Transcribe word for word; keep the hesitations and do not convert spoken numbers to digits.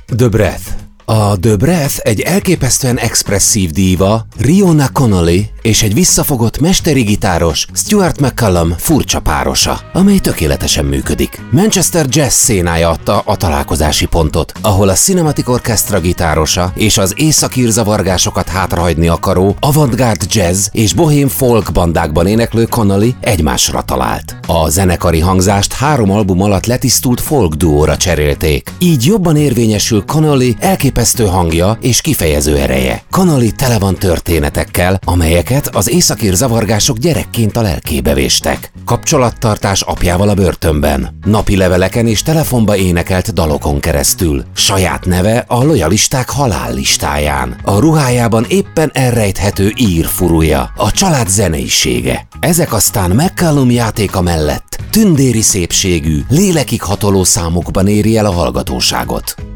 The Breath. A The Breath egy elképesztően expresszív díva, Riona Connolly és egy visszafogott mesteri gitáros, Stuart McCallum furcsa párosa, amely tökéletesen működik. Manchester jazz szénája adta a találkozási pontot, ahol a Cinematic Orchestra gitárosa és az északír zavargásokat hátrahagyni akaró avantgárd jazz és bohém folk bandákban éneklő Connolly egymásra talált. A zenekari hangzást három album alatt letisztult folk duóra cserélték. Így jobban érvényesül Connolly elképesztő hangja és kifejező ereje. Connolly tele van történetekkel, amelyeket az északír zavargások gyerekként a lelkébe véstek. Kapcsolattartás apjával a börtönben, napi leveleken és telefonba énekelt dalokon keresztül. Saját neve a lojalisták halállistáján. A ruhájában éppen elrejthető ír furúja, a család zeneisége. Ezek aztán McCallum játéka mellett tündéri szépségű, lélekig hatoló számokban éri el a hallgatóságot.